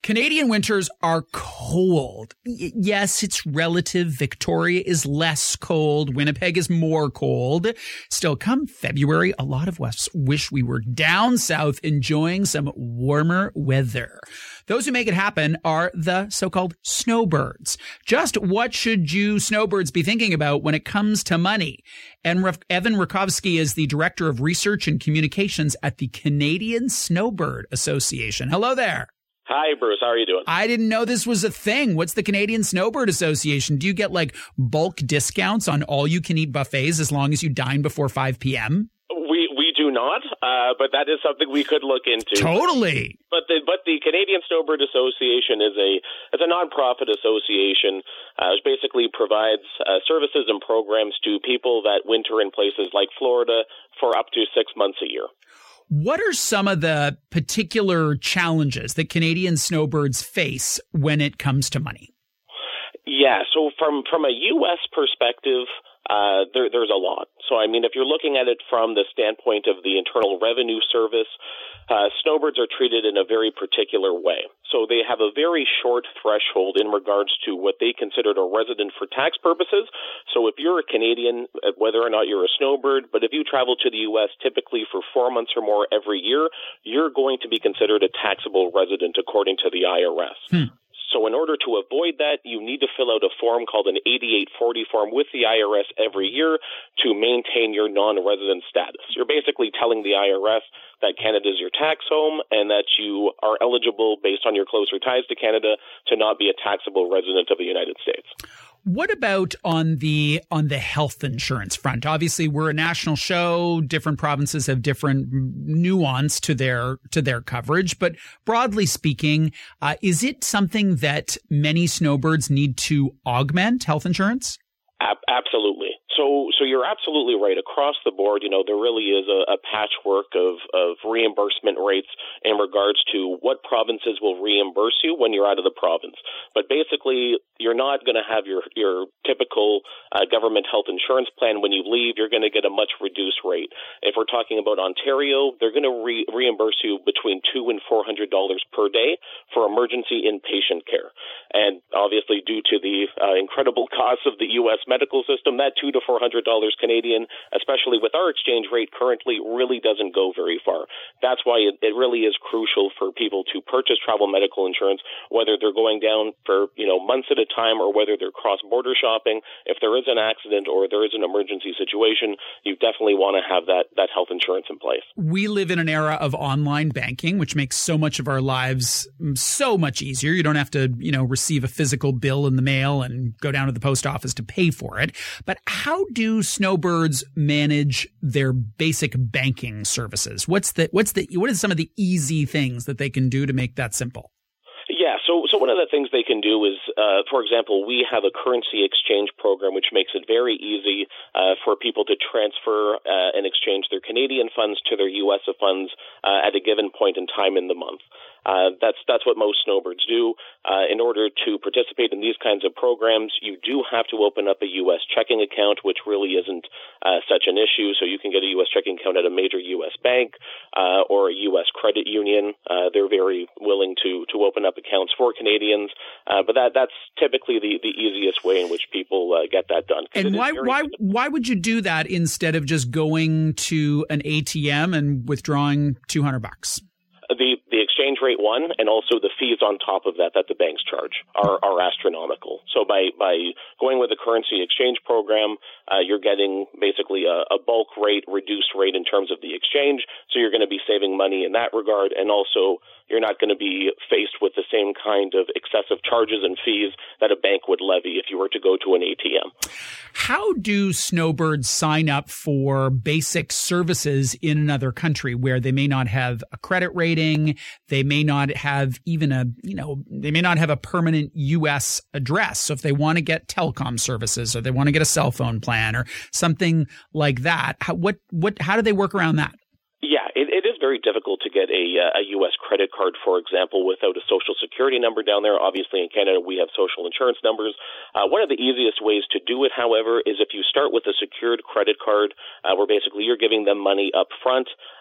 Canadian winters are cold. Yes, it's relative. Victoria is less cold. Winnipeg is more cold. Still, come February, a lot of us wish we were down south enjoying some warmer weather. Those who make it happen are the so-called snowbirds. Just what should you snowbirds be thinking about when it comes to money? And Evan Rakovsky is the Director of Research and Communications at the Canadian Snowbird Association. Hello there. Hi, Bruce. How are you doing? I didn't know this was a thing. What's the Canadian Snowbird Association? Do you get like bulk discounts on all-you-can-eat buffets as long as you dine before 5 p.m.? We do not, but that is something we could look into. Totally. But the Canadian Snowbird Association is a nonprofit association which basically provides services and programs to people that winter in places like Florida for up to 6 months a year. What are some of the particular challenges that Canadian snowbirds face when it comes to money? Yeah, so from a U.S. perspective, there's a lot. So, I mean, if you're looking at it from the standpoint of the Internal Revenue Service, snowbirds are treated in a very particular way. So they have a very short threshold in regards to what they consider a resident for tax purposes. So if you're a Canadian, whether or not you're a snowbird, but if you travel to the U.S. typically for 4 months or more every year, you're going to be considered a taxable resident according to the IRS. So in order to avoid that, you need to fill out a form called an 8840 form with the IRS every year to maintain your non-resident status. You're basically telling the IRS that Canada is your tax home and that you are eligible based on your closer ties to Canada to not be a taxable resident of the United States. What about on the health insurance front? Obviously, we're a national show. Different provinces have different nuance to their coverage. But broadly speaking, is it something that many snowbirds need to augment health insurance? Absolutely. So you're absolutely right. Across the board, there really is a patchwork of reimbursement rates in regards to what provinces will reimburse you when you're out of the province. But basically, you're not going to have your typical government health insurance plan when you leave. You're going to get a much reduced rate. If we're talking about Ontario, they're going to reimburse you between $200 and $400 per day for emergency inpatient care. And obviously, due to the incredible costs of the U.S. medical system, that $200 to $400 Canadian, especially with our exchange rate currently, really doesn't go very far. That's why it really is crucial for people to purchase travel medical insurance, whether they're going down for months at a time or whether they're cross-border shopping. If there is an accident or there is an emergency situation, you definitely want to have that health insurance in place. We live in an era of online banking, which makes so much of our lives so much easier. You don't have to, receive a physical bill in the mail and go down to the post office to pay for it. But how do snowbirds manage their basic banking services? What are some of the easy things that they can do to make that simple? Yeah, so one of the things they can do is, for example, we have a currency exchange program which makes it very easy for people to transfer and exchange their Canadian funds to their U.S. funds at a given point in time in the month. That's what most snowbirds do. In order to participate in these kinds of programs, you do have to open up a U.S. checking account, which really isn't such an issue. So you can get a U.S. checking account at a major U.S. bank or a U.S. credit union. They're very willing to open up accounts for Canadians. But that's typically the easiest way in which people get that done. And why would you do that instead of just going to an ATM and withdrawing $200? The exchange rate one, and also the fees on top of that the banks charge are astronomical. So by going with a currency exchange program, you're getting basically a bulk rate, reduced rate in terms of the exchange. So you're going to be saving money in that regard, and also you're not going to be faced with the same kind of excessive charges and fees that a bank would levy if you were to go to an ATM. How do snowbirds sign up for basic services in another country where they may not have a credit rating, they may not have even they may not have a permanent U.S. address? So if they want to get telecom services or they want to get a cell phone plan or something like that, how do they work around that? Yeah, it is very difficult to get a U.S. credit card, for example, without a Social Security number down there. Obviously, in Canada, we have social insurance numbers. One of the easiest ways to do it, however, is if you start with a secured credit card where basically you're giving them money up front.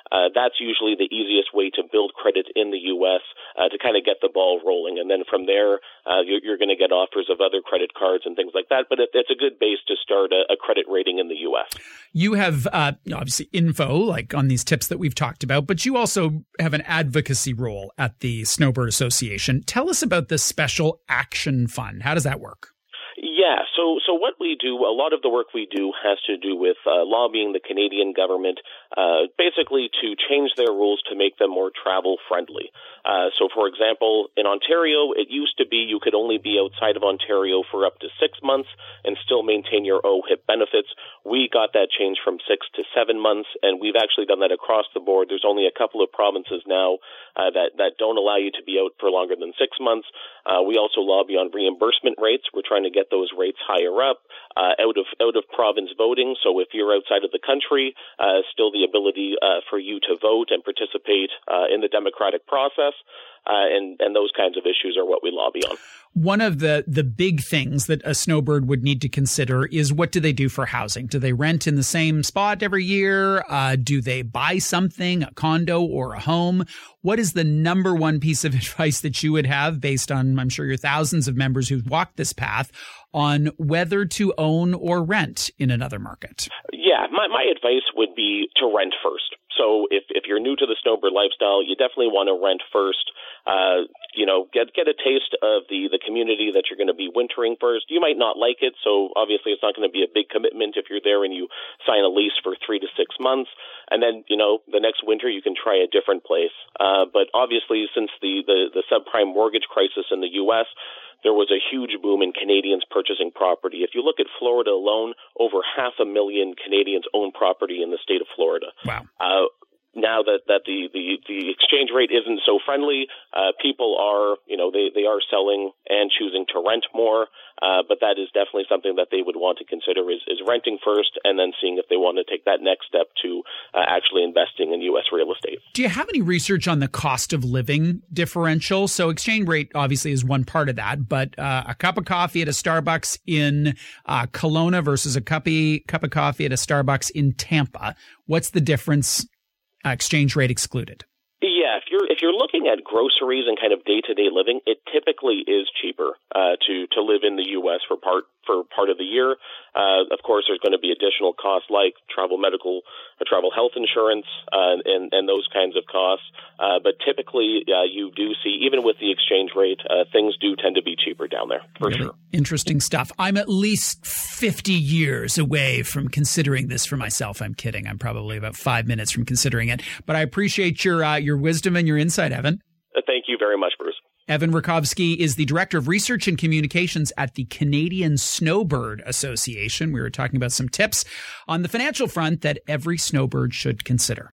that's usually the easiest way to build credit in the U.S. To kind of get the ball rolling. And then from there, you're going to get offers of other credit cards and things like that. But it's a good base to start a credit rating in the U.S. You have obviously info like on these tips that we've talked about, but you also have an advocacy role at the Snowbird Association. Tell us about this Special Action Fund. How does that work? Yeah, so what we do, a lot of the work we do has to do with lobbying the Canadian government, basically to change their rules to make them more travel-friendly. So, for example, in Ontario, it used to be you could only be outside of Ontario for up to 6 months and still maintain your OHIP benefits. We got that changed from 6 to 7 months, and we've actually done that across the board. There's only a couple of provinces now that don't allow you to be out for longer than 6 months. We also lobby on reimbursement rates. We're trying to get those rates higher up, out of province voting. So if you're outside of the country, still the ability for you to vote and participate in the democratic process. And those kinds of issues are what we lobby on. One of the big things that a snowbird would need to consider is what do they do for housing? Do they rent in the same spot every year? Do they buy something, a condo or a home? What is the number one piece of advice that you would have based on, I'm sure, your thousands of members who've walked this path on whether to own or rent in another market? Yeah, my advice would be to rent first. So if you're new to the snowbird lifestyle, you definitely want to rent first. Get a taste of the community that you're going to be wintering first. You might not like it, so obviously it's not going to be a big commitment if you're there and you sign a lease for 3 to 6 months. And then, the next winter you can try a different place. But obviously since the subprime mortgage crisis in the U.S., there was a huge boom in Canadians purchasing property. If you look at Florida alone, over 500,000 Canadians own property in the state of Florida. Wow. Now that the exchange rate isn't so friendly, people are, they are selling and choosing to rent more. But that is definitely something that they would want to consider is renting first and then seeing if they want to take that next step to actually investing in U.S. real estate. Do you have any research on the cost of living differential? So exchange rate obviously is one part of that, but a cup of coffee at a Starbucks in Kelowna versus a cup of coffee at a Starbucks in Tampa. What's the difference? Exchange rate excluded. Yeah, if you're looking at groceries and kind of day-to-day living, it typically is cheaper to live in the U.S. for part of the year. Of course, there's going to be additional costs like travel health insurance, and those kinds of costs. But typically, you do see, even with the exchange rate, things do tend to be cheaper down there, for sure. Interesting stuff. I'm at least 50 years away from considering this for myself. I'm kidding. I'm probably about 5 minutes from considering it. But I appreciate your wisdom and your insight, Evan. Thank you very much, Bruce. Evan Rakovsky is the Director of Research and Communications at the Canadian Snowbird Association. We were talking about some tips on the financial front that every snowbird should consider.